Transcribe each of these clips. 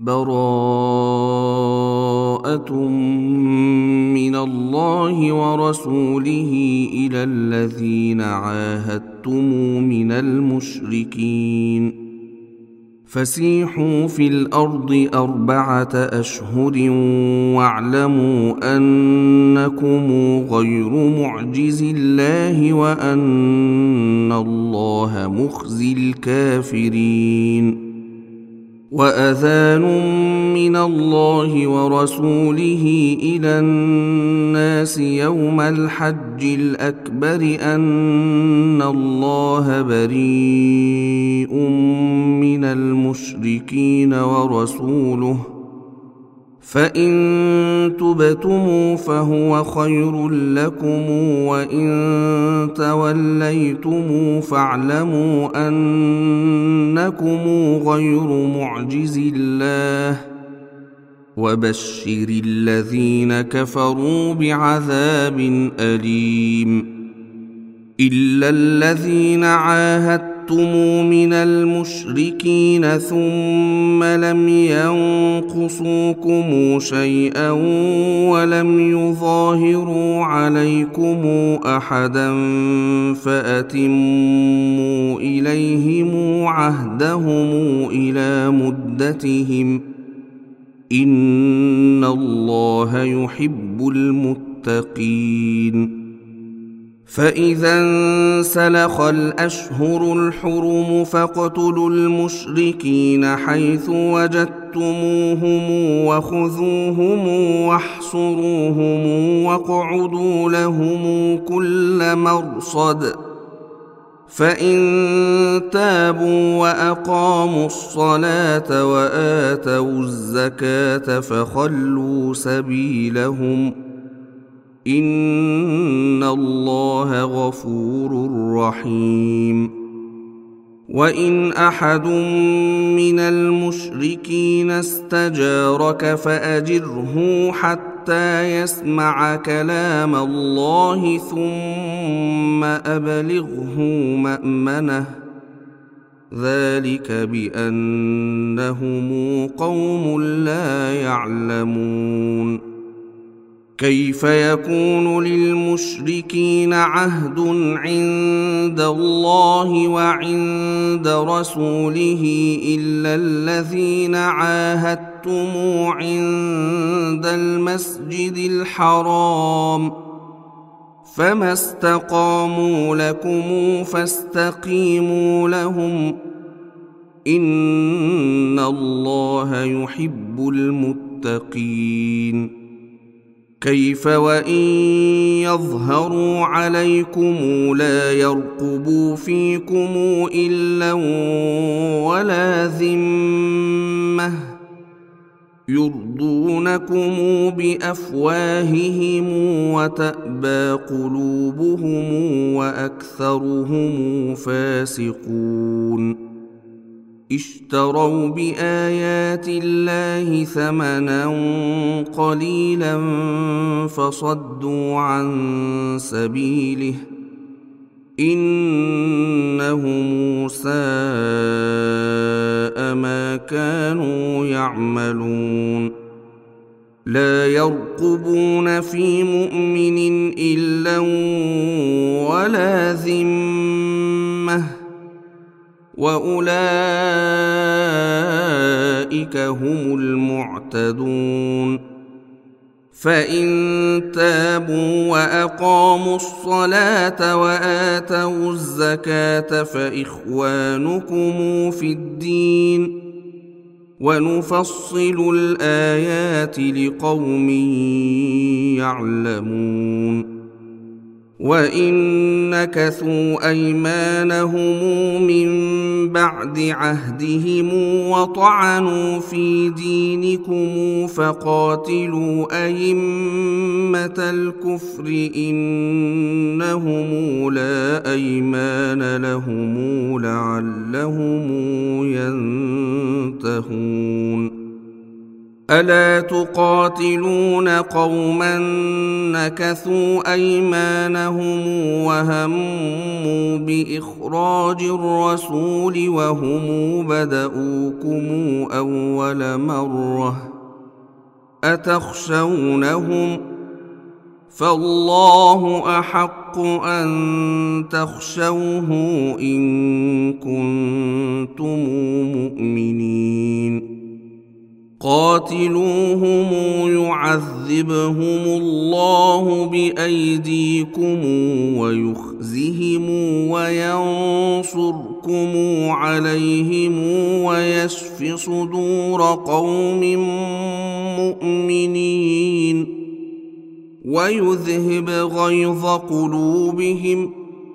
براءة من الله ورسوله إلى الذين عاهدتم من المشركين فسيحوا في الأرض 4 أشهر واعلموا أنكم غير معجز الله وأن الله مخزي الكافرين وأذان من الله ورسوله إلى الناس يوم الحج الأكبر أن الله بريء من المشركين ورسوله فإن تبتم فهو خير لكم وإن توليتم فاعلموا أنكم غير معجز الله وبشر الذين كفروا بعذاب أليم إلا الذين عاهدتم من المشركين ثم لم ينقصوكم شيئا ولم يظاهروا عليكم أحدا فأتموا إليهم عهدهم إلى مدتهم إن الله يحب المتقين فإذا انسلخ الأشهر الحرم فاقتلوا المشركين حيث وجدتموهم وخذوهم واحصروهم واقعدوا لهم كل مرصد فإن تابوا وأقاموا الصلاة وآتوا الزكاة فخلوا سبيلهم إن الله غفور رحيم وإن أحد من المشركين استجارك فأجره حتى يسمع كلام الله ثم أبلغه مأمنه ذلك بأنهم قوم لا يعلمون كيف يكون للمشركين عهد عند الله وعند رسوله إلا الذين عاهدتم عند المسجد الحرام فما استقاموا لكم فاستقيموا لهم إن الله يحب المتقين كيف وإن يظهروا عليكم لا يرقبوا فيكم إلا ولا ذمة يرضونكم بأفواههم وتأبى قلوبهم وأكثرهم فاسقون اشتروا بآيات الله ثمنا قليلا فصدوا عن سبيله إنهم ساء ما كانوا يعملون لا يرقبون في مؤمن إلا ولا ذمة وأولئك هم المعتدون فإن تابوا وأقاموا الصلاة وآتوا الزكاة فإخوانكم في الدين ونفصل الآيات لقوم يعلمون وإن نكثوا أيمانهم من بعد عهدهم وطعنوا في دينكم فقاتلوا أئمة الكفر إنهم لا أيمان لهم لعلهم ينتهون ألا تقاتلون قوما نكثوا أيمانهم وهموا بإخراج الرسول وهم بدؤوكم أول مرة أتخشونهم فالله أحق أن تخشوه إن كنتم مؤمنين قاتلوهم يعذبهم الله بأيديكم ويخزهم وينصركم عليهم ويشف صدور قوم مؤمنين ويذهب غيظ قلوبهم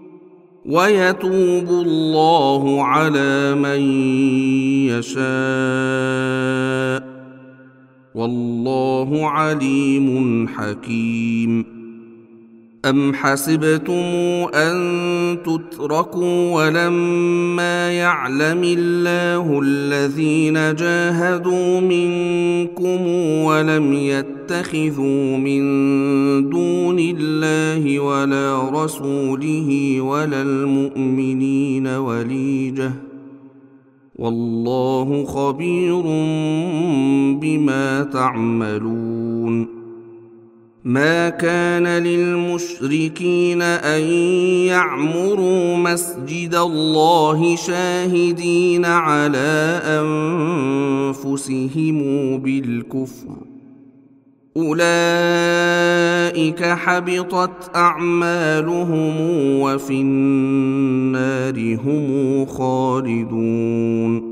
ويتوب الله على من يشاء والله عليم حكيم أم حسبتم أن تتركوا ولما يعلم الله الذين جاهدوا منكم ولم يتخذوا من دون الله ولا رسوله ولا المؤمنين وليجة والله خبير بما تعملون ما كان للمشركين أن يعمروا مسجد الله شاهدين على أنفسهم بالكفر أولئك حبطت أعمالهم وفي النار هم خالدون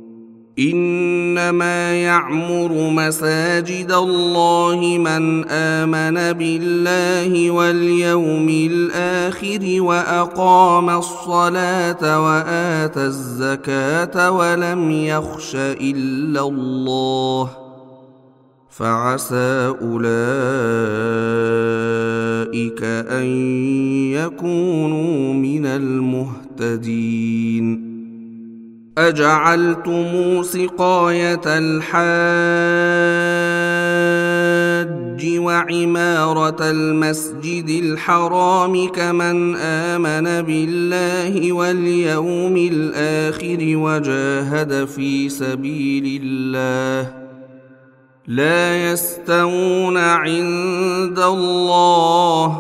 إنما يعمر مساجد الله من آمن بالله واليوم الآخر وأقام الصلاة وآتى الزكاة ولم يخش إلا الله فعسى أولئك أن يكونوا من المهتدين أجعلتم سقاية الحاج وعمارة المسجد الحرام كمن آمن بالله واليوم الآخر وجاهد في سبيل الله لا يستوون عند الله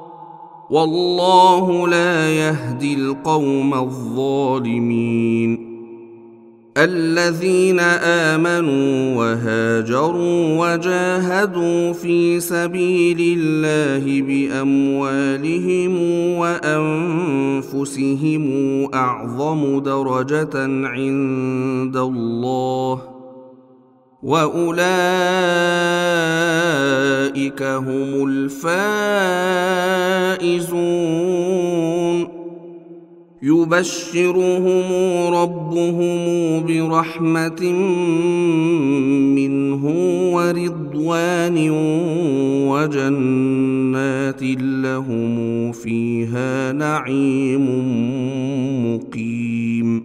والله لا يهدي القوم الظالمين الذين آمنوا وهاجروا وجاهدوا في سبيل الله بأموالهم وأنفسهم أعظم درجة عند الله وأولئك هم الفائزون يبشرهم ربهم برحمة منه ورضوان وجنات لهم فيها نعيم مقيم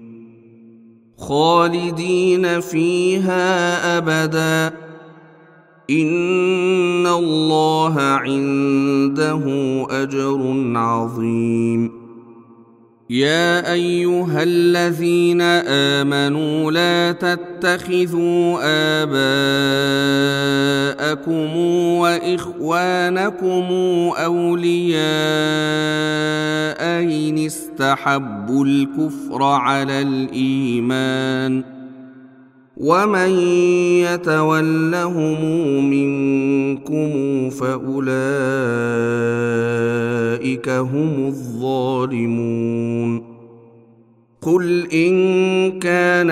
خالدين فيها أبدا إن الله عنده أجر عظيم يا أيها الذين آمنوا لا تتخذوا آباءكم وإخوانكم أولياء إن استحبوا الكفر على الإيمان ومن يتولهم منكم فأولئك هم الظالمون قل إن كان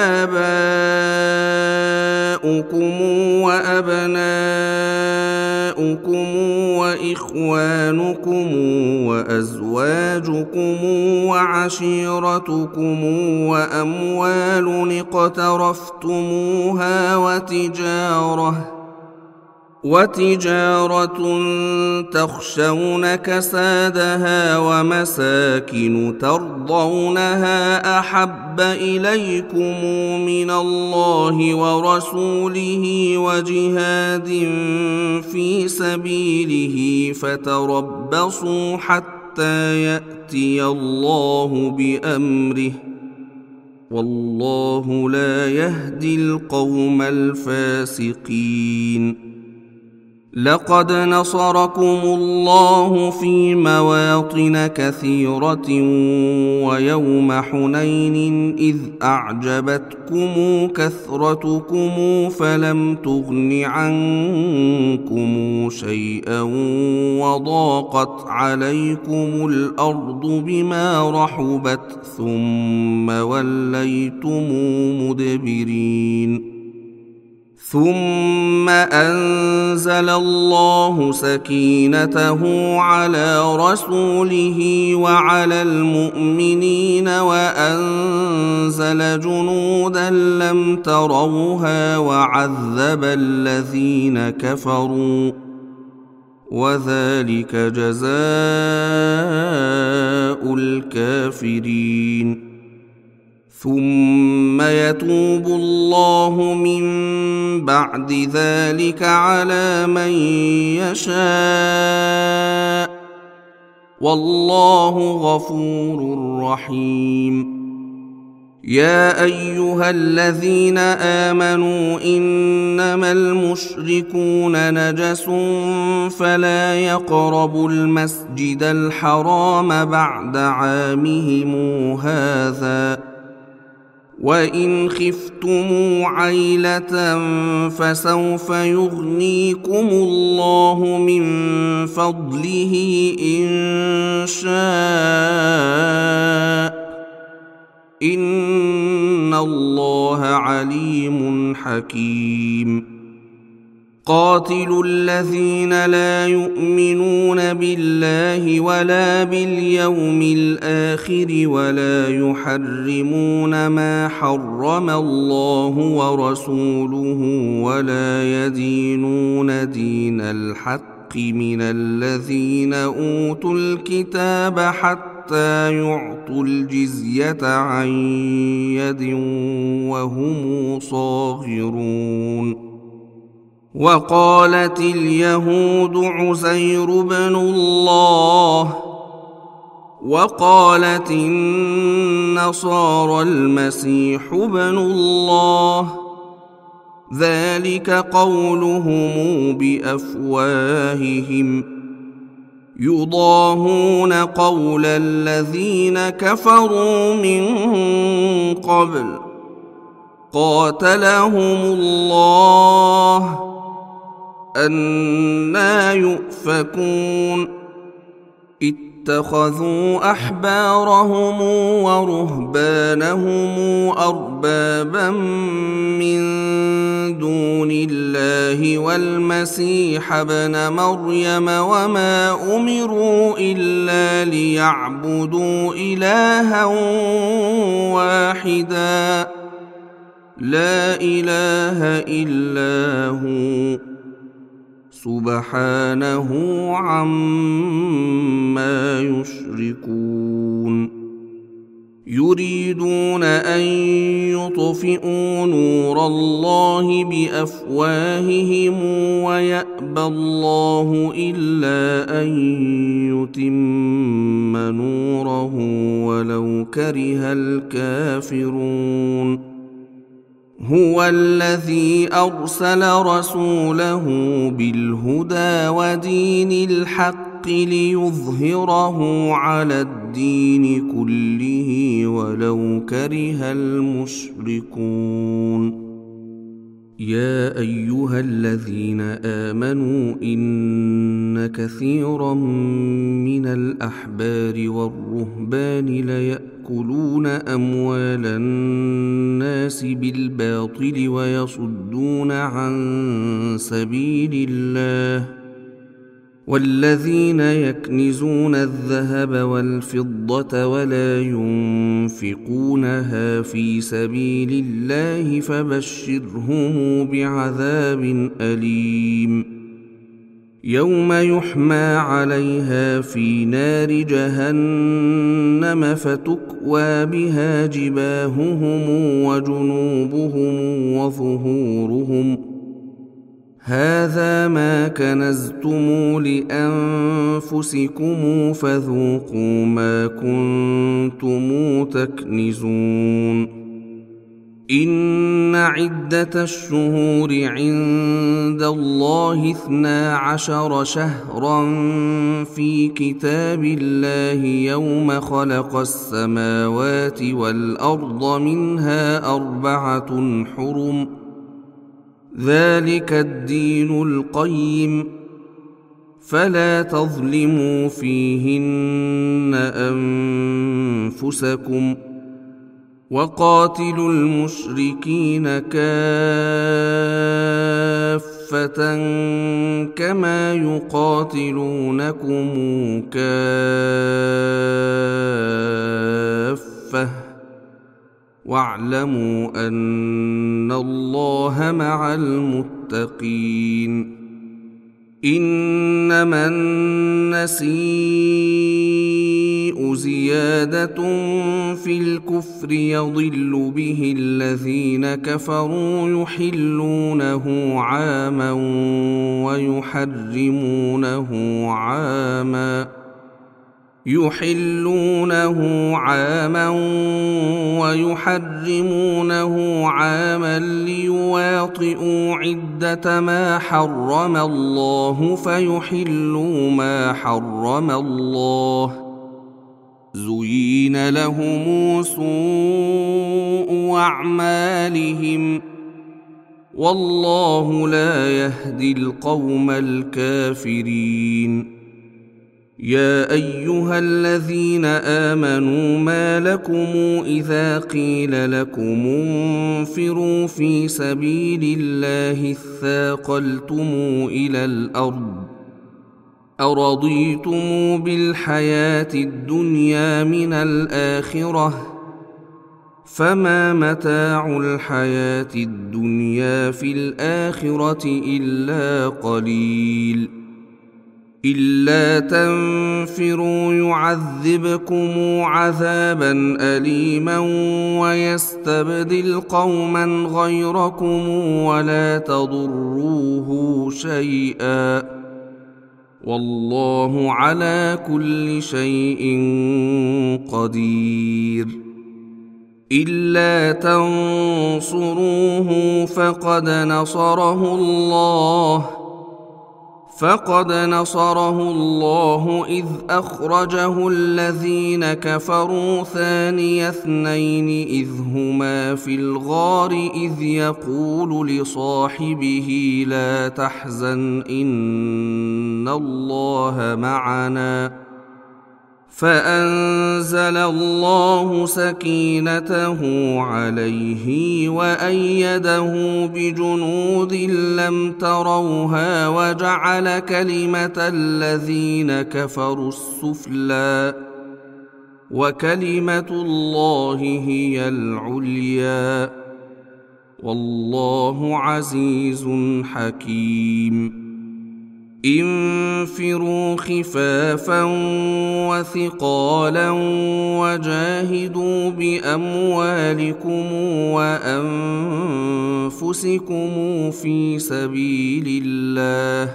آباؤكم وأبناؤكم وإخوانكم وأزواجكم وعشيرتكم وأموال اقترفتموها وتجارة تخشون كسادها ومساكن ترضونها أحب إليكم من الله ورسوله وجهاد في سبيله فتربصوا حتى يأتي الله بأمره والله لا يهدي القوم الفاسقين. لقد نصركم الله في مواطن كثيرة ويوم حنين إذ أعجبتكم كثرتكم فلم تغن عنكم شيئا وضاقت عليكم الأرض بما رحبت ثم وليتم مدبرين. ثم أنزل الله سكينته على رسوله وعلى المؤمنين وأنزل جنودا لم تروها وعذب الذين كفروا وذلك جزاء الكافرين. ثم يتوب الله من بعد ذلك على من يشاء والله غفور رحيم. يا أيها الذين آمنوا إنما المشركون نجس فلا يقربوا المسجد الحرام بعد عامهم هذا وإن خفتم عيلة فسوف يغنيكم الله من فضله إن شاء إن الله عليم حكيم. قاتلوا الذين لا يؤمنون بالله ولا باليوم الآخر ولا يحرمون ما حرم الله ورسوله ولا يدينون دين الحق من الذين أوتوا الكتاب حتى يعطوا الجزية عن يد وهم صاغرون. وقالت اليهود عزير بن الله وقالت النصارى المسيح بن الله ذلك قولهم بأفواههم يضاهون قول الذين كفروا من قبل قاتلهم الله أنى يؤفكون. اتخذوا أحبارهم ورهبانهم أربابا من دون الله والمسيح ابن مريم وما أمروا إلا ليعبدوا إلها واحدا لا إله إلا هو سبحانه عما يشركون. يريدون أن يطفئوا نور الله بأفواههم ويأبى الله إلا أن يتم نوره ولو كره الكافرون. هو الذي أرسل رسوله بالهدى ودين الحق ليظهره على الدين كله ولو كره المشركون. يا أيها الذين آمنوا إن كثيرا من الأحبار والرهبان ليأكلون أموال الناس بالباطل ويصدون عن سبيل الله والذين يكنزون الذهب والفضة ولا ينفقونها في سبيل الله فبشرهم بعذاب أليم. يوم يحمى عليها في نار جهنم فتكوى بها جباههم وجنوبهم وظهورهم هذا ما كنزتم لأنفسكم فذوقوا ما كنتم تكنزون إن عدة الشهور عند الله 12 شهرا في كتاب الله يوم خلق السماوات والأرض منها 4 حرم ذلك الدين القيم فلا تظلموا فيهن أنفسكم وقاتلوا المشركين كافة كما يقاتلونكم كافة واعلموا أن الله مع المتقين إنما النسيء زيادة في الكفر يضل به الذين كفروا يحلونه عاما ويحرمونه عاما ليواطئوا عدة ما حرم الله فيحلوا ما حرم الله زين لهم سوء أعمالهم والله لا يهدي القوم الكافرين يا أيها الذين آمنوا ما لكم إذا قيل لكم انفروا في سبيل الله اثاقلتم إلى الأرض أرضيتم بالحياة الدنيا من الآخرة فما متاع الحياة الدنيا في الآخرة إلا قليل إلا تنفروا يعذبكم عذابا أليما ويستبدل قوما غيركم ولا تضروه شيئا والله على كل شيء قدير إلا تنصروه فقد نصره الله إذ أخرجه الذين كفروا ثاني اثنين إذ هما في الغار إذ يقول لصاحبه لا تحزن إن الله معنا فأنزل الله سكينته عليه وأيده بجنود لم تروها وجعل كلمة الذين كفروا السفلى وكلمة الله هي العليا والله عزيز حكيم انفروا خفافا وثقالا وجاهدوا بأموالكم وأنفسكم في سبيل الله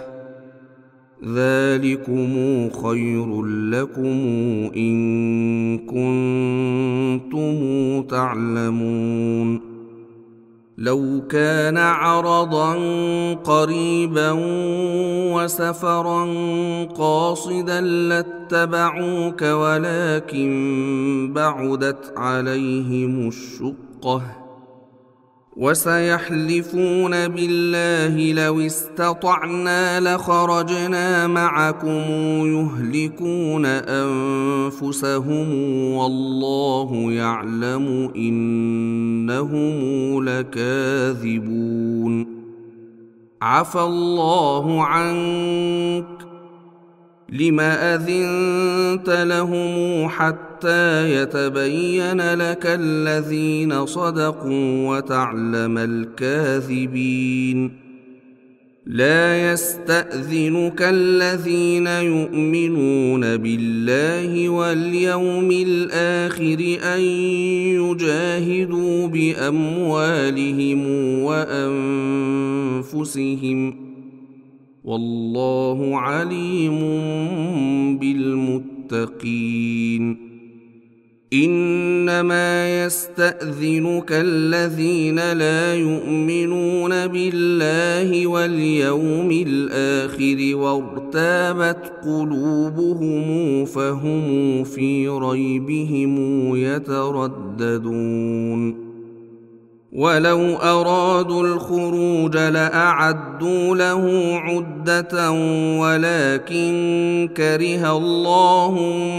ذلكم خير لكم إن كنتم تعلمون لو كان عرضا قريبا وسفرا قاصدا لاتبعوك ولكن بعدت عليهم الشقة وسيحلفون بالله لو استطعنا لخرجنا معكم يهلكون أنفسهم والله يعلم إنهم لكاذبون عفى الله عنك لم أذنت لهم حتى يتبين لك الذين صدقوا وتعلم الكاذبين لا يستأذنك الذين يؤمنون بالله واليوم الآخر أن يجاهدوا بأموالهم وأنفسهم، والله عليم بالمتقين. إنما يستأذنك الذين لا يؤمنون بالله واليوم الآخر وارتابت قلوبهم فهم في ريبهم يترددون. ولو أرادوا الخروج لأعدوا له عدة ولكن كره الله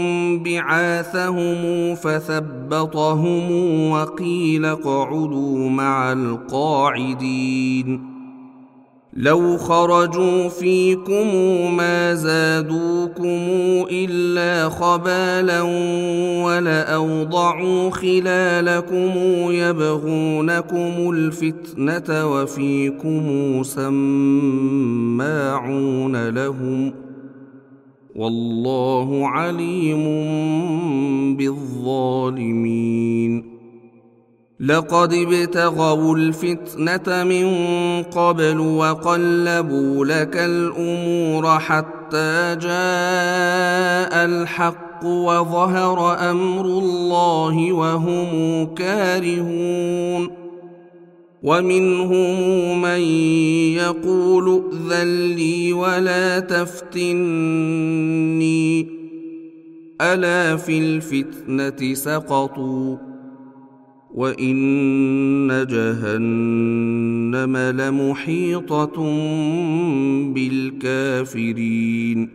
بعاثهم فثبطهم وقيل اقعدوا مع القاعدين. لو خرجوا فيكم ما زادوكم إلا خبالا ولأوضعوا خلالكم يبغونكم الفتنة وفيكم سماعون لهم، والله عليم بالظالمين. لقد ابتغوا الفتنة من قبل وقلبوا لك الأمور حتى جاء الحق وظهر أمر الله وهم كارهون. ومنهم من يقول ائذن لي ولا تفتني، ألا في الفتنة سقطوا، وإن جهنم لمحيطة بالكافرين.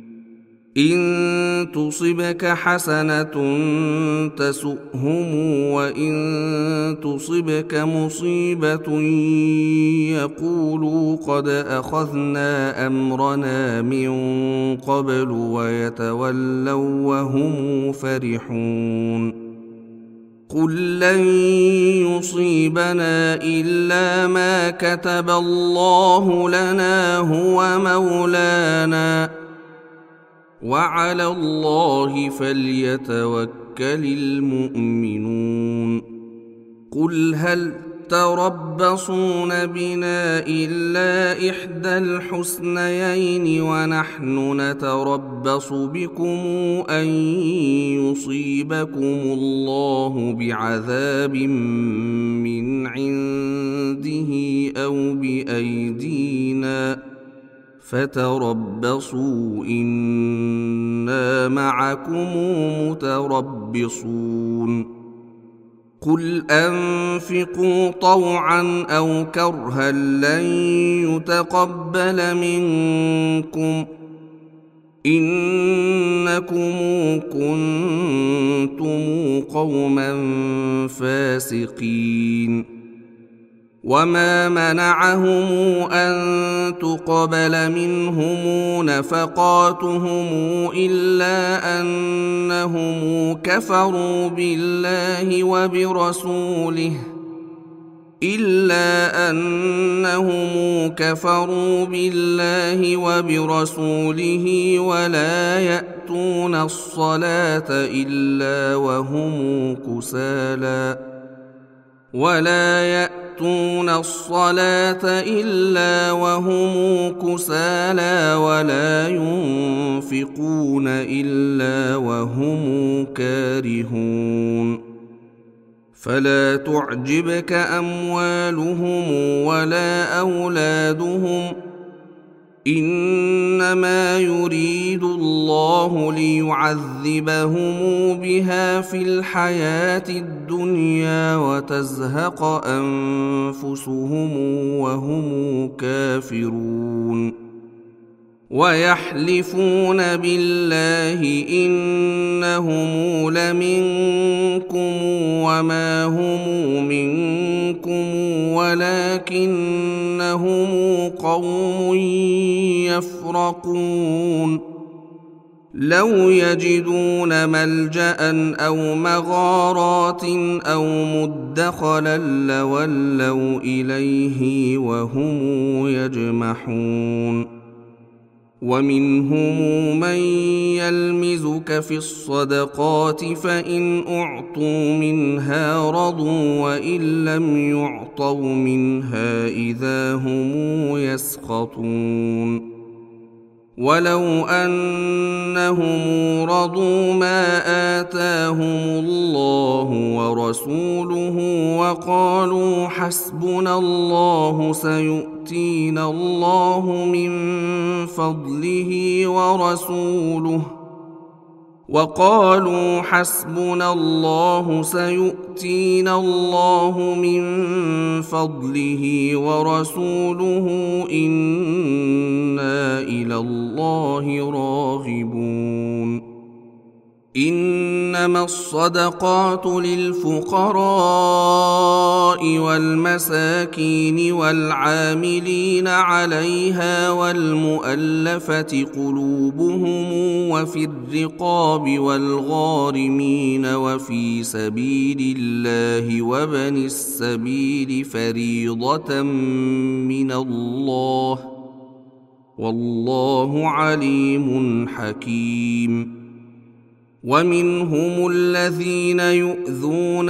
إن تصبك حسنة تسؤهم وإن تصبك مصيبة يقولوا قد أخذنا أمرنا من قبل ويتولوا وهم فرحون. قل لن يصيبنا إلا ما كتب الله لنا هو مولانا وعلى الله فليتوكل المؤمنون. قل هل تربصون بنا إلا إحدى الحسنيين ونحن نتربص بكم أن يصيبكم الله بعذاب من عنده أو بأيدينا فتربصوا إنا معكم متربصون. قل أنفقوا طوعا أو كرها لن يتقبل منكم إنكم كنتم قوما فاسقين. وما منعهم أن تقبل منهم نفقاتهم إلا أنهم كفروا بالله وبرسوله ولا يأتون الصلاة إلا وهم كسالى ولا ينفقون إلا وهم كارهون. فلا تعجبك أموالهم ولا أولادهم إنما يريد الله ليعذبهم بها في الحياة الدنيا وتزهق أنفسهم وهم كافرون. ويحلفون بالله إنهم لمنكم وما هم منكم ولكنهم قوم يفرقون. لو يجدون ملجأ أو مغارات أو مدخلا لولوا إليه وهم يجمحون ومنهم من يلمزك في الصدقات فإن أعطوا منها رضوا وإن لم يعطوا منها إذا هم يسخطون ولو أنهم رضوا ما آتاهم الله ورسوله وقالوا حسبنا الله سيؤتينا الله من فضله ورسوله إنا إلى الله راغبون إنما الصدقات للفقراء والمساكين والعاملين عليها والمؤلفة قلوبهم وفي الرقاب والغارمين وفي سبيل الله وابن السبيل فريضة من الله والله عليم حكيم ومنهم الذين يؤذون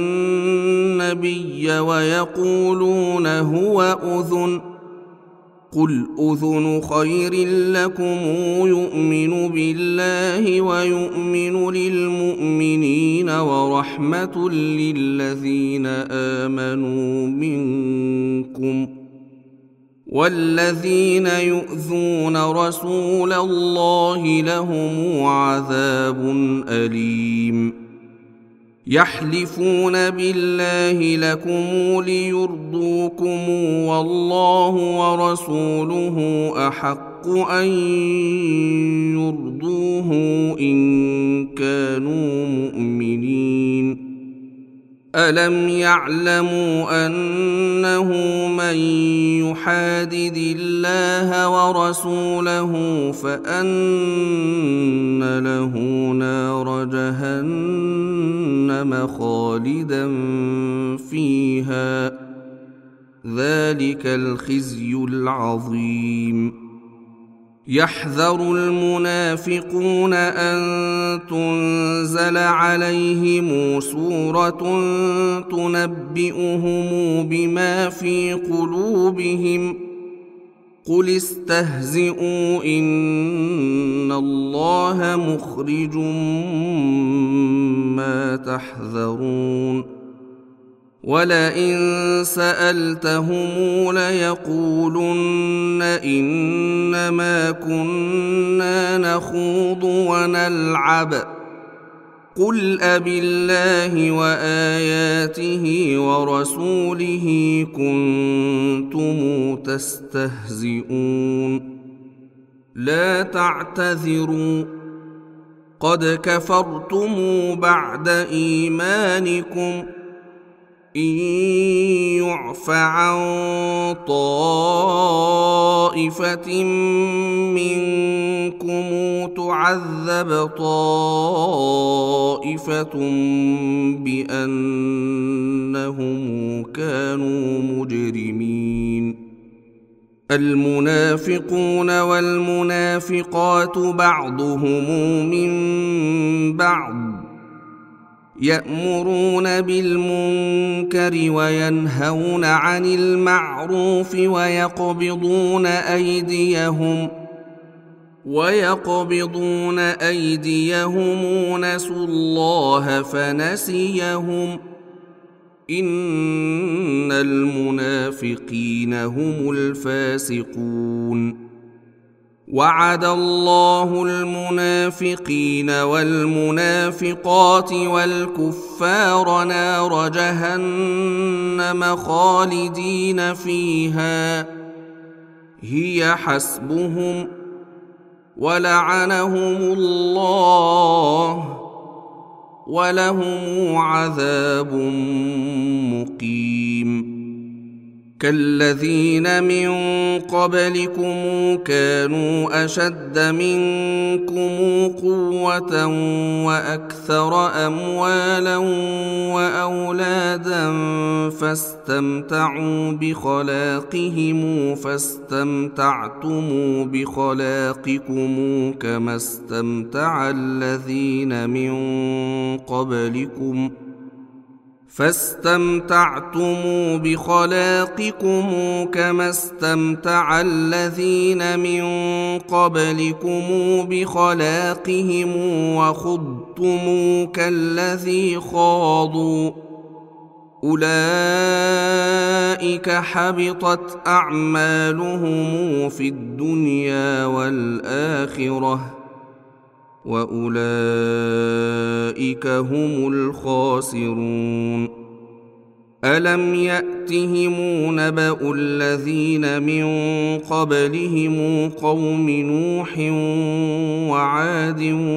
النبي ويقولون هو أذن قل أذن خير لكم يؤمن بالله ويؤمن للمؤمنين ورحمة للذين آمنوا منكم والذين يؤذون رسول الله لهم عذاب أليم يحلفون بالله لكم ليرضوكم والله ورسوله أحق أن يرضوه إن كانوا مؤمنين ألم يعلموا أنه من يحادد الله ورسوله فأن له نار جهنم خالدا فيها ذلك الخزي العظيم يحذر المنافقون أن تنزل عليهم سورة تنبئهم بما في قلوبهم قل استهزئوا إن الله مخرج ما تحذرون ولئن سألتهم ليقولن إنما كنا نخوض ونلعب قل أبالله وآياته ورسوله كنتم تستهزئون لا تعتذروا قد كفرتم بعد إيمانكم إن يعف عن طائفة منكم تعذب طائفة بأنهم كانوا مجرمين المنافقون والمنافقات بعضهم من بعض يأمرون بالمنكر وينهون عن المعروف ويقبضون أيديهم نسوا الله فنسيهم إن المنافقين هم الفاسقون وعد الله المنافقين والمنافقات والكفار نار جهنم خالدين فيها هي حسبهم ولعنهم الله ولهم عذاب مقيم كالذين من قبلكم كانوا أشد منكم قوة وأكثر أموالا وأولادا فاستمتعوا بخلاقهم فاستمتعتم بخلاقكم كما استمتع الذين من قبلكم بخلاقهم وخضتم كالذي خاضوا أولئك حبطت أعمالهم في الدنيا والآخرة وأولئك هم الخاسرون ألم يأتهم نبأ الذين من قبلهم قوم نوح وعاد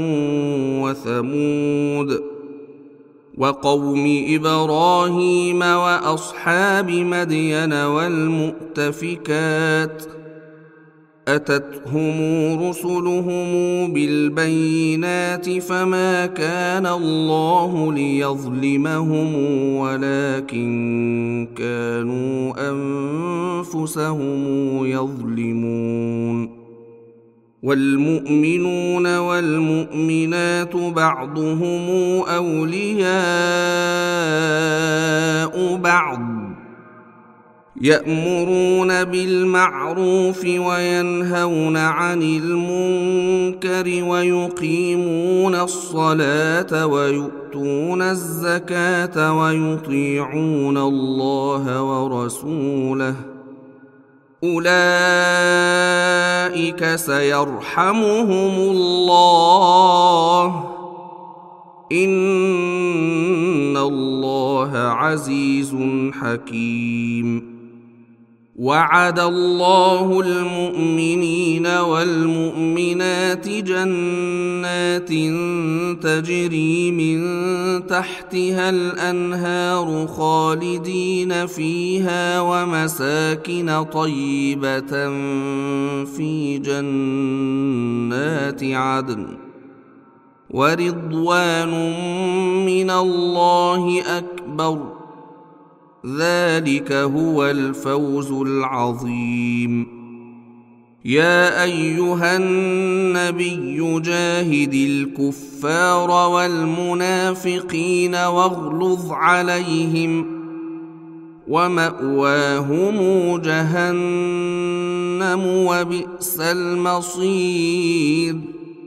وثمود وقوم إبراهيم وأصحاب مدين والمؤتفكات أتتهم رسلهم بالبينات فما كان الله ليظلمهم ولكن كانوا أنفسهم يظلمون والمؤمنون والمؤمنات بعضهم أولياء بعض يأمرون بالمعروف وينهون عن المنكر ويقيمون الصلاة ويؤتون الزكاة ويطيعون الله ورسوله أولئك سيرحمهم الله إن الله عزيز حكيم وعد الله المؤمنين والمؤمنات جنات تجري من تحتها الأنهار خالدين فيها ومساكن طيبة في جنات عدن ورضوان من الله أكبر ذلك هو الفوز العظيم يا أيها النبي جاهد الكفار والمنافقين واغلظ عليهم ومأواهم جهنم وبئس المصير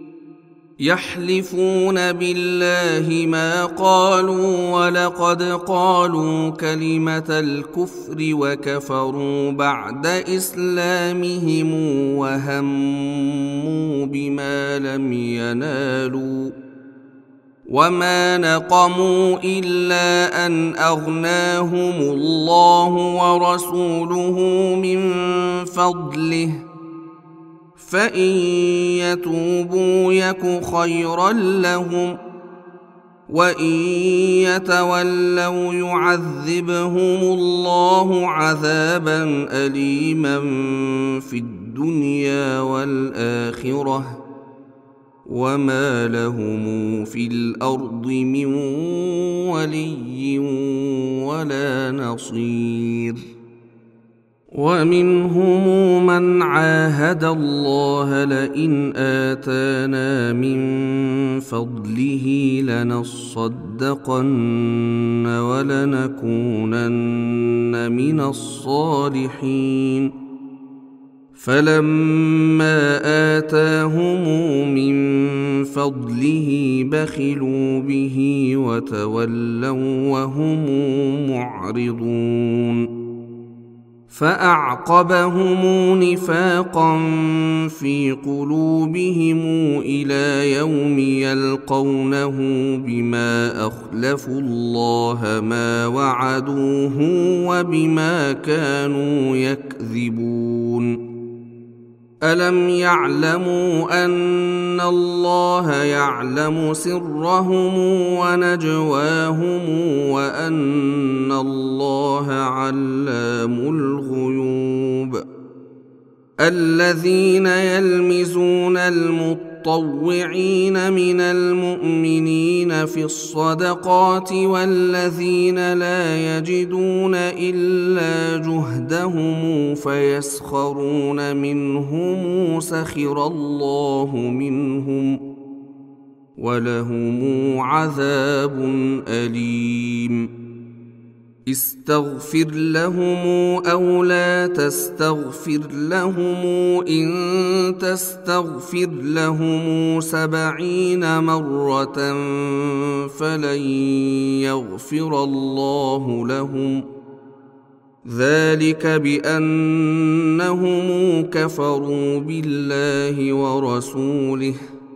يحلفون بالله ما قالوا ولقد قالوا كلمة الكفر وكفروا بعد إسلامهم وهموا بما لم ينالوا وما نقموا إلا أن أغناهم الله ورسوله من فضله فإن يتوبوا يك خيرا لهم وإن يتولوا يعذبهم الله عذابا أليما في الدنيا والآخرة وما لهم في الأرض من ولي ولا نصير ومنهم من عاهد الله لئن آتانا من فضله لنصدقن ولنكونن من الصالحين فلما آتاهم من فضله بخلوا به وتولوا وهم معرضون فأعقبهم نفاقا في قلوبهم إلى يوم يلقونه بما أخلفوا الله ما وعدوه وبما كانوا يكذبون ألم يعلموا أن الله يعلم سرهم ونجواهم وأن الله علام الغيوب الذين يلمزون المطوعين من المؤمنين في الصدقات والذين لا يجدون إلا جهدهم فيسخرون منهم سخر الله منهم ولهم عذاب أليم استغفر لهم أو لا تستغفر لهم إن تستغفر لهم 70 مرة فلن يغفر الله لهم ذلك بأنهم كفروا بالله ورسوله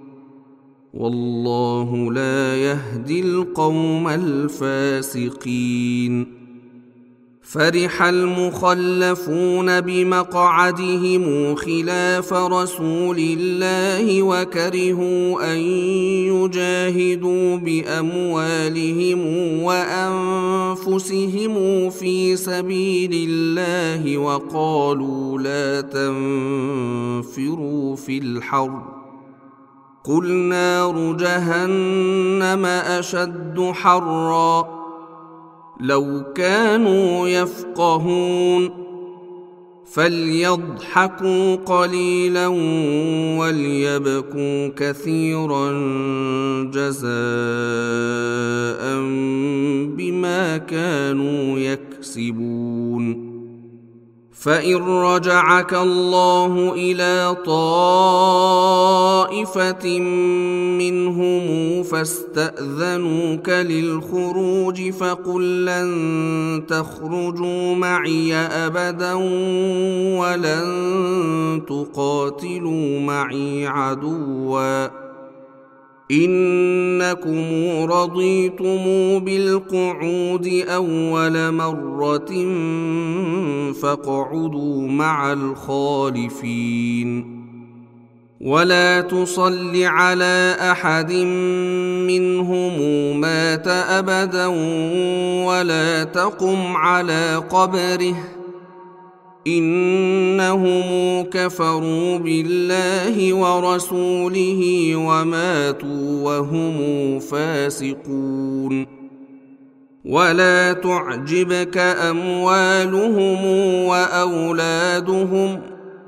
والله لا يهدي القوم الفاسقين فرح المخلفون بمقعدهم خلاف رسول الله وكرهوا أن يجاهدوا بأموالهم وأنفسهم في سبيل الله وقالوا لا تنفروا في الحر قل نار جهنم أشد حرا لو كانوا يفقهون فليضحكوا قليلا وليبكوا كثيرا جزاء بما كانوا يكسبون فإن رجعك الله إلى طائفة منهم فاستأذنوك للخروج فقل لن تخرجوا معي أبدا ولن تقاتلوا معي عدوا إنكم رضيتم بالقعود أول مرة فاقعدوا مع الخالفين ولا تصل على أحد منهم مات أبدا ولا تقم على قبره إنهم كفروا بالله ورسوله وماتوا وهم فاسقون ولا تعجبك أموالهم وأولادهم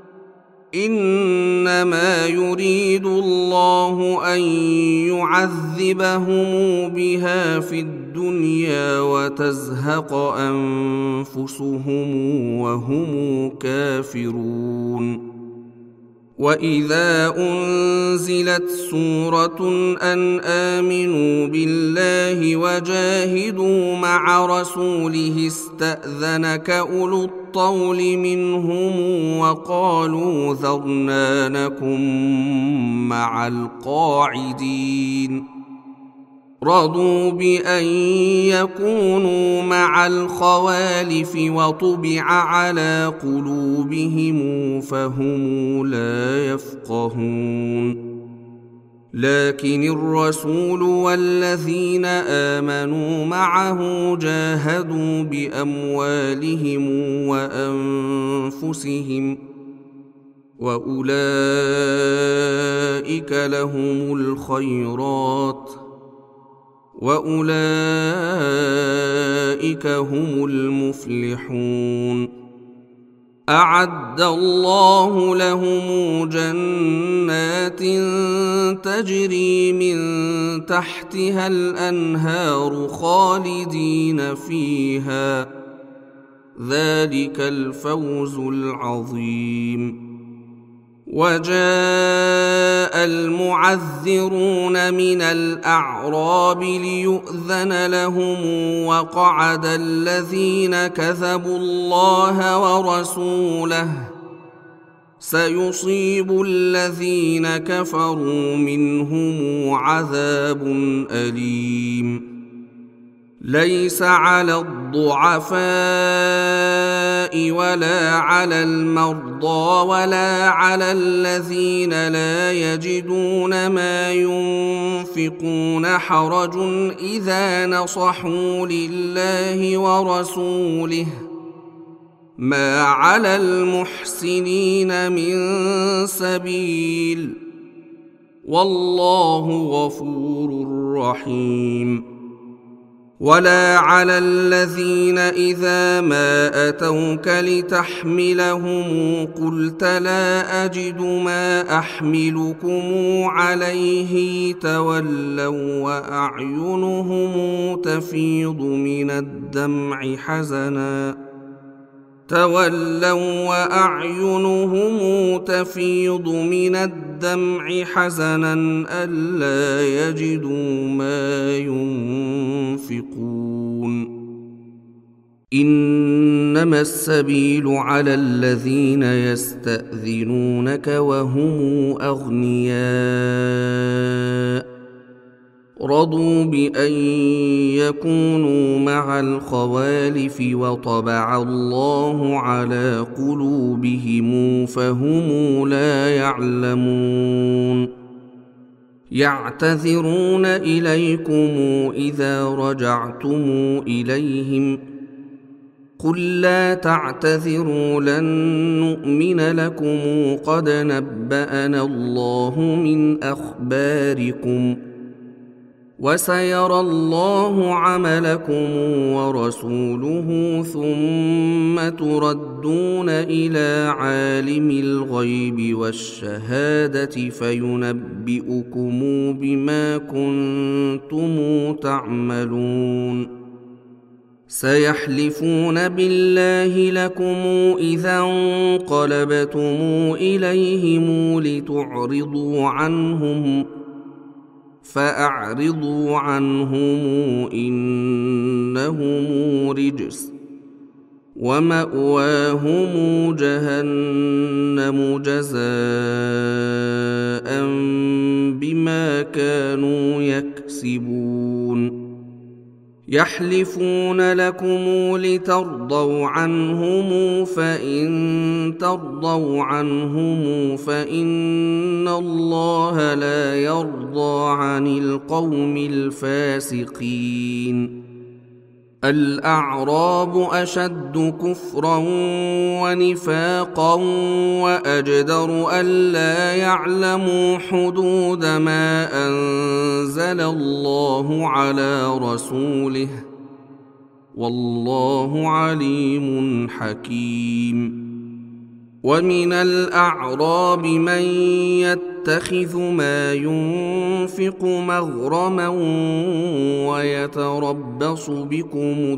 إنما يريد الله أن يعذبهم بها في الدنيا وتزهق أنفسهم وهم كافرون وإذا أنزلت سورة أن آمنوا بالله وجاهدوا مع رسوله استأذنك أولو الطول منهم وقالوا ذرنا نكن مع القاعدين رضوا بأن يكونوا مع الخوالف وطبع على قلوبهم فهم لا يفقهون لكن الرسول والذين آمنوا معه جاهدوا بأموالهم وأنفسهم وأولئك لهم الخيرات وأولئك هم المفلحون أعد الله لهم جنات تجري من تحتها الأنهار خالدين فيها ذلك الفوز العظيم وجاء المعذرون من الأعراب ليؤذن لهم وقعد الذين كذبوا الله ورسوله سيصيب الذين كفروا منهم عذاب أليم ليس على الضعفاء ولا على المرضى ولا على الذين لا يجدون ما ينفقون حرج إذا نصحوا لله ورسوله، ما على المحسنين من سبيل، والله غفور رحيم. ولا على الذين إذا ما أتوك لتحملهم قلت لا أجد ما أحملكم عليه تولوا وأعينهم تفيض من الدمع حزنا ألا يجدوا ما ينفقون. إنما السبيل على الذين يستأذنونك وهم أغنياء رضوا بأن يكونوا مع الخوالف وطبع الله على قلوبهم فهم لا يعلمون. يعتذرون إليكم إذا رجعتم إليهم قل لا تعتذروا لن نؤمن لكم قد نبأنا الله من أخباركم وسيرى الله عملكم ورسوله ثم تردون إلى عالم الغيب والشهادة فينبئكم بما كنتم تعملون. سيحلفون بالله لكم إذا انقلبتم إليهم لتعرضوا عنهم فأعرضوا عنهم إنهم رجس ومأواهم جهنم جزاء بما كانوا يكسبون. يحلفون لكم لترضوا عنهم فإن ترضوا عنهم فإن الله لا يرضى عن القوم الفاسقين. الأعراب أشد كفرا ونفاقا وأجدر ألا يعلموا حدود ما أنزل الله على رسوله والله عليم حكيم. ومن الأعراب من يتخذ ما ينفق مغرما ويتربص بكم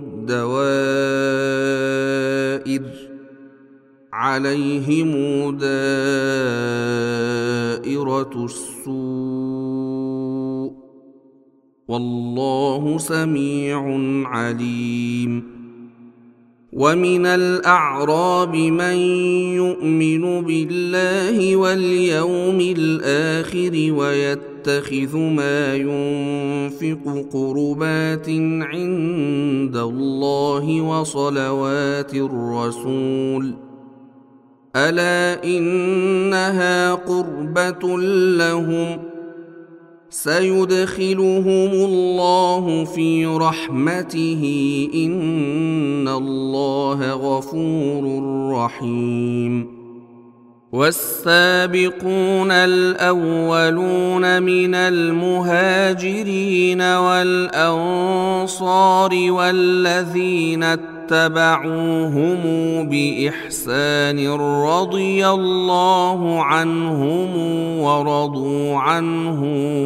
الدوائر عليهم دائرة السوء والله سميع عليم. ومن الأعراب من يؤمن بالله واليوم الآخر ويتخذ ما ينفق قربات عند الله وصلوات الرسول ألا إنها قربة لهم سيدخلهم الله في رحمته إن الله غفور رحيم. والسابقون الأولون من المهاجرين والأنصار والذين اتبعوهم بإحسان رضي الله عنهم ورضوا عنه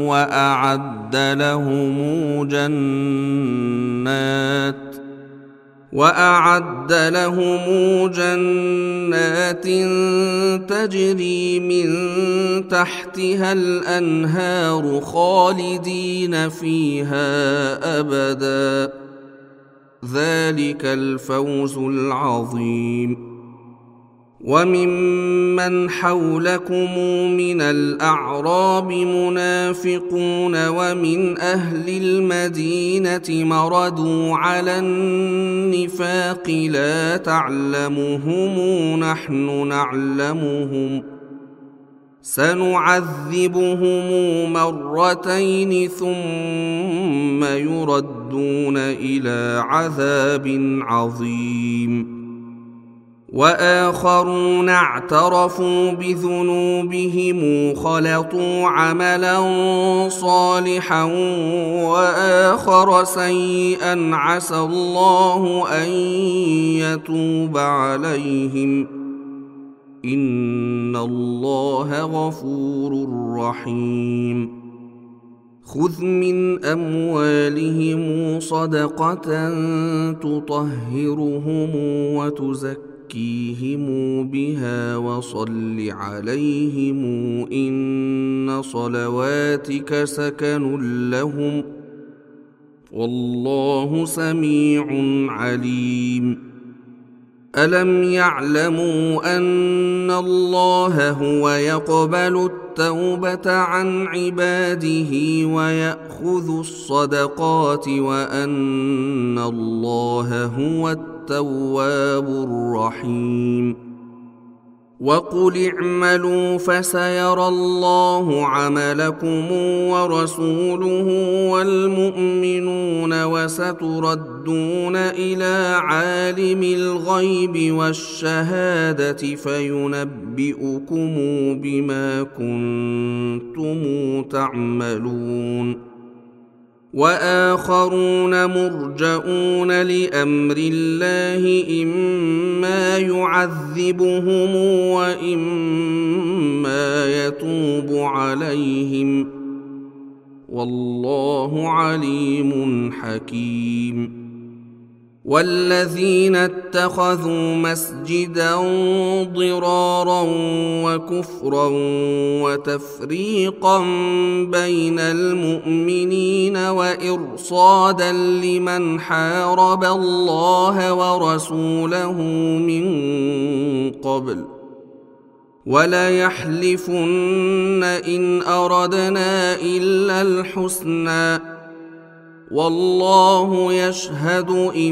وأعد لهم جنات تجري من تحتها الأنهار خالدين فيها أبدا ذلك الفوز العظيم. وممن حولكم من الأعراب منافقون ومن أهل المدينة مردوا على النفاق لا تعلمهم نحن نعلمهم سنعذبهم مرتين ثم يردون إلى عذاب عظيم وآخرون اعترفوا بذنوبهم خلطوا عملا صالحا وآخر سيئا عسى الله أن يتوب عليهم إن الله غفور رحيم خذ من أموالهم صدقة تطهرهم وتزكيهم بها وصل عليهم إن صلواتك سكن لهم والله سميع عليم ألم يعلموا أن الله هو يقبل التوبة عن عباده ويأخذ الصدقات وأن الله هو التواب الرحيم وقل اعملوا فسيرى الله عملكم ورسوله والمؤمنون وستردون إلى عالم الغيب والشهادة فينبئكم بما كنتم تعملون وآخرون مرجؤون لأمر الله إما يعذبهم وإما يتوب عليهم والله عليم حكيم والذين اتخذوا مسجدا ضرارا وكفرا وتفريقا بين المؤمنين وإرصادا لمن حارب الله ورسوله من قبل وليحلفن إن أردنا إلا الحسنى والله يشهد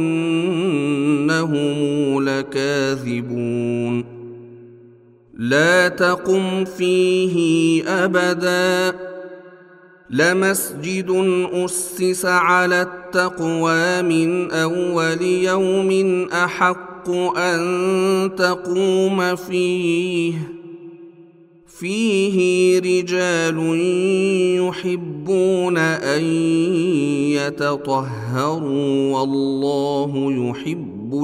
إنهم لكاذبون لا تقم فيه أبدا لمسجد أسس على التقوى من أول يوم أحق أن تقوم فيه رجال يحبون أن يتطهروا والله يحب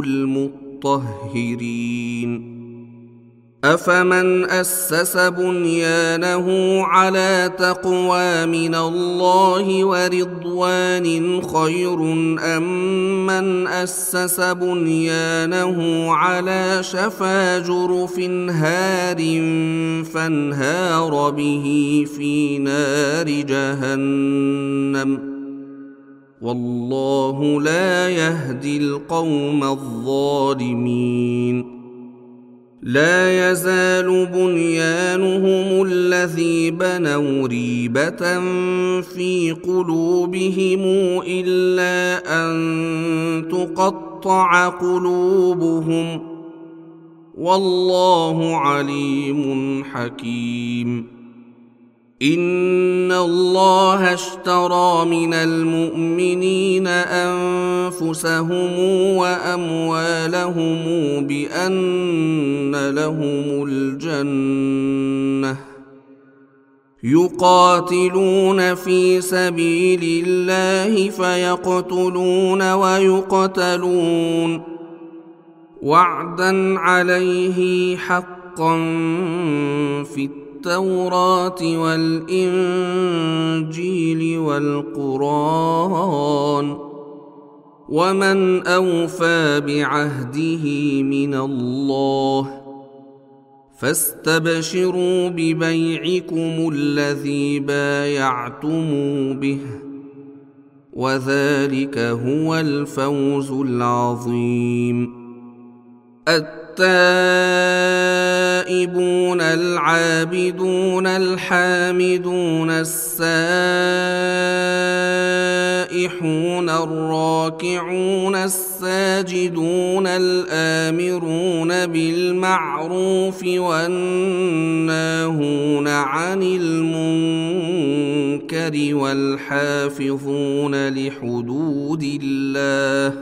المطهرين أفمن أسس بنيانه على تقوى من الله ورضوان خير أم من أسس بنيانه على شفا جرف هار فانهار به في نار جهنم والله لا يهدي القوم الظالمين لا يزال بنيانهم الذي بنوا ريبة في قلوبهم إلا أن تقطع قلوبهم والله عليم حكيم إن الله اشترى من المؤمنين أنفسهم وأموالهم بأن لهم الجنة يقاتلون في سبيل الله فيقتلون ويقتلون وعدا عليه حقا في التوراة والإنجيل والقرآن ومن أوفى بعهده من الله فاستبشروا ببيعكم الذي بايعتم به وذلك هو الفوز العظيم التائبون العابدون الحامدون السائحون الراكعون الساجدون الآمرون بالمعروف والناهون عن المنكر والحافظون لحدود الله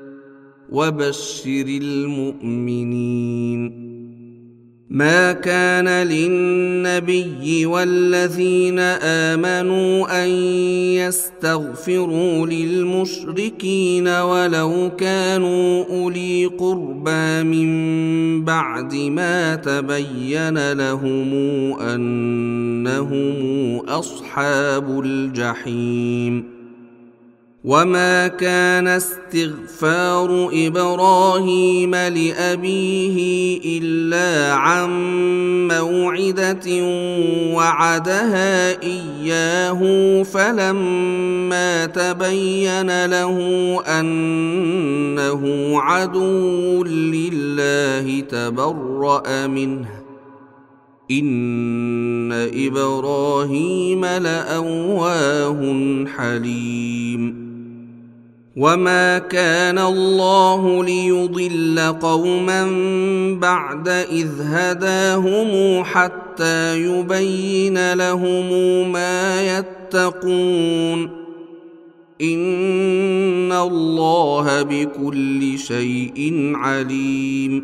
وبشر المؤمنين. ما كان للنبي والذين آمنوا أن يستغفروا للمشركين ولو كانوا أولي قربى من بعد ما تبين لهم أنهم أصحاب الجحيم. وما كان استغفار إبراهيم لأبيه إلا عن موعدة وعدها إياه فلما تبين له أنه عدو لله تبرأ منه إن إبراهيم لأواه حليم. وما كان الله ليضل قوما بعد إذ هداهم حتى يبين لهم ما يتقون إن الله بكل شيء عليم.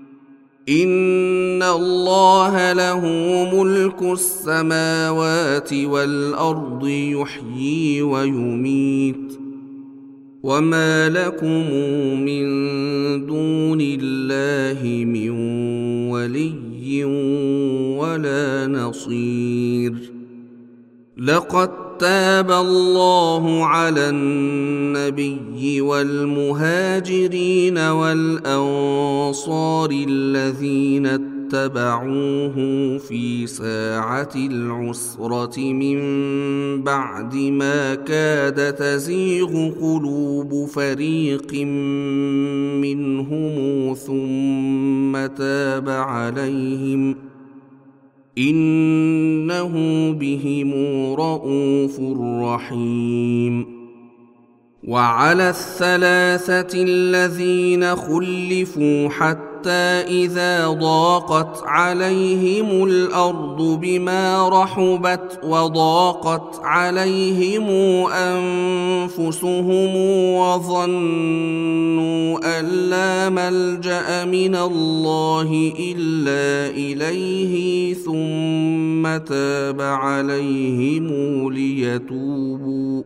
إن الله له ملك السماوات والأرض يحيي ويميت وما لكم من دون الله من ولي ولا نصير. لقد تاب الله على النبي والمهاجرين والأنصار الذين اتبعوه في ساعة العسرة من بعد ما كاد تزيغ قلوب فريق منهم ثم تاب عليهم إنه بهم رءوف رحيم. وعلى الثلاثة الذين خلفوا حتى إذا ضاقت عليهم الأرض بما رحبت وضاقت عليهم أنفسهم وظنوا أن لا ملجأ من الله إلا إليه ثم تاب عليهم ليتوبوا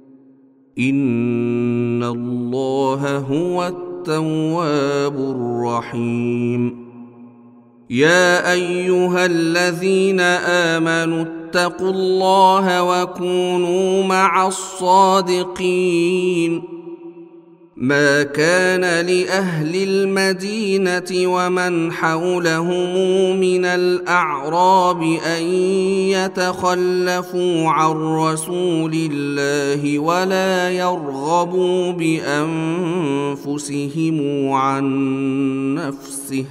إن الله هو التواب الرحيم. يا أيها الذين آمنوا اتقوا الله وكونوا مع الصادقين. ما كان لأهل المدينة ومن حولهم من الأعراب أن يتخلفوا عن رسول الله ولا يرغبوا بأنفسهم عن نفسه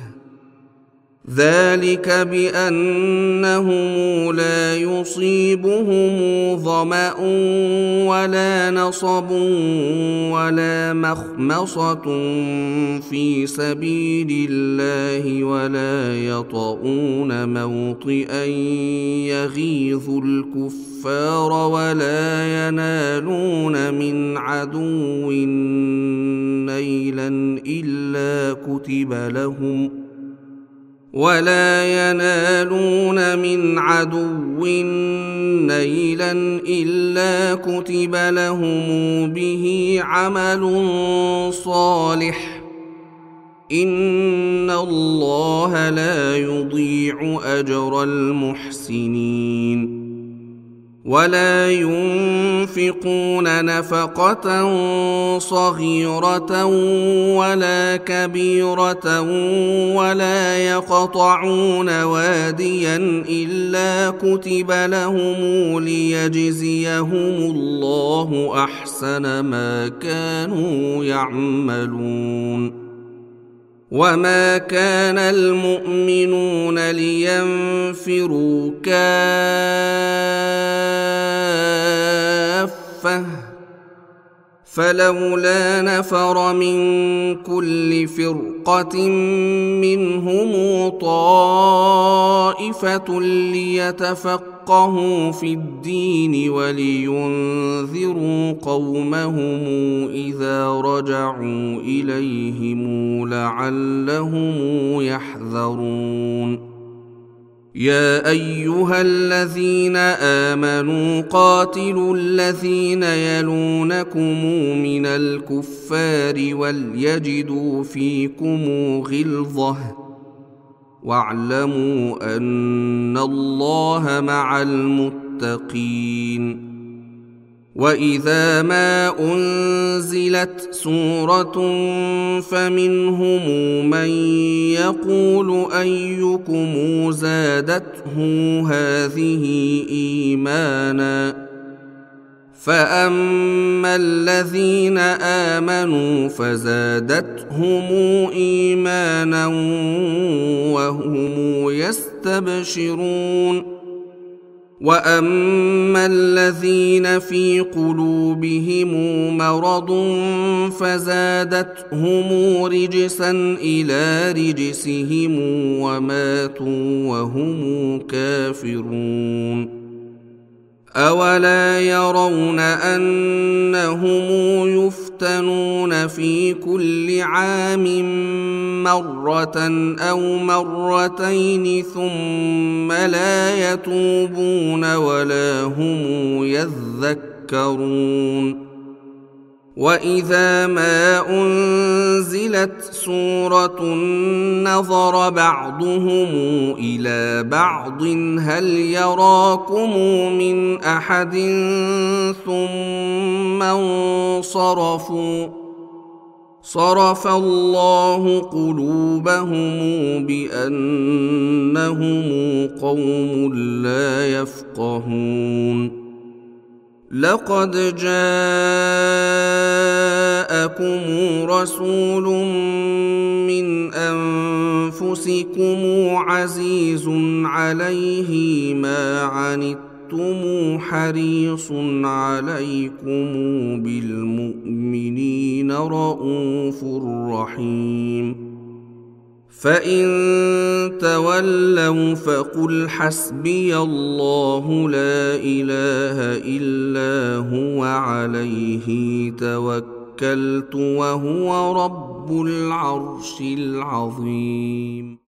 ذلك بأنهم لا يصيبهم ظمأ ولا نصب ولا مخمصة في سبيل الله ولا يطؤون موطئا يغيظ الكفار ولا ينالون من عدو نيلا إلا كتب لهم به عمل صالح إن الله لا يضيع أجر المحسنين. ولا ينفقون نفقة صغيرة ولا كبيرة ولا يقطعون واديا إلا كتب لهم ليجزيهم الله أحسن ما كانوا يعملون. وما كان المؤمنون لينفروا كافة فلولا نفر من كل فرقة منهم طائفة ليتفقهوا في الدين ولينذروا قومهم إذا رجعوا إليهم لعلهم يحذرون يا أيها الذين آمنوا قاتلوا الذين يلونكم من الكفار وليجدوا فيكم غلظة واعلموا أن الله مع المتقين وإذا ما أنزلت سورة فمنهم من يقول أيكم زادته هذه إيمانا فأما الذين آمنوا فزادتهم إيمانا وهم يستبشرون وأما الذين في قلوبهم مرض فزادتهم رجسا إلى رجسهم وماتوا وهم كافرون أولا يرون أنهم يفتنون في كل عام مرة أو مرتين ثم لا يتوبون ولا هم يذكرون وإذا ما أنزلت سورة نظر بعضهم إلى بعض هل يراكم من أحد ثم انصرفوا صرف الله قلوبهم بأنهم قوم لا يفقهون لقد جاءكم رسول من أنفسكم عزيز عليه ما عنتم حريص عليكم بالمؤمنين رءوف رحيم فإن تولوا فقل حسبي الله لا إله إلا هو عليه توكلت وهو رب العرش العظيم.